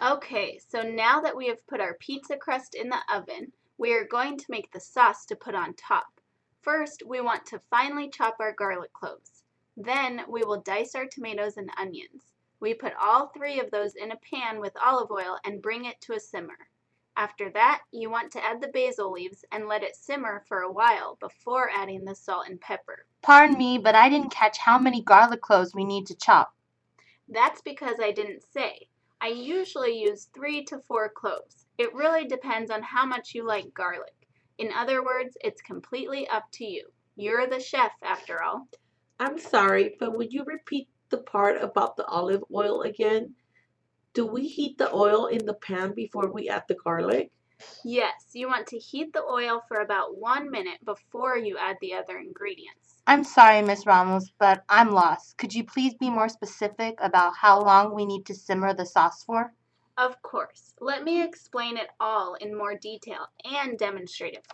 Okay, so now that we have put our pizza crust in the oven, we are going to make the sauce to put on top. First, we want to finely chop our garlic cloves. Then, we will dice our tomatoes and onions. We put all three of those in a pan with olive oil and bring it to a simmer. After that, you want to add the basil leaves and let it simmer for a while before adding the salt and pepper. Pardon me, but I didn't catch how many garlic cloves we need to chop. That's because I didn't say. I usually use 3 to 4 cloves. It really depends on how much you like garlic. In other words, it's completely up to you. You're the chef, after all. I'm sorry, but would you repeat the part about the olive oil again? Do we heat the oil in the pan before we add the garlic? Yes, you want to heat the oil for about 1 minute before you add the other ingredients. I'm sorry, Miss Ramos, but I'm lost. Could you please be more specific about how long we need to simmer the sauce for? Of course. Let me explain it all in more detail and demonstrate it for you.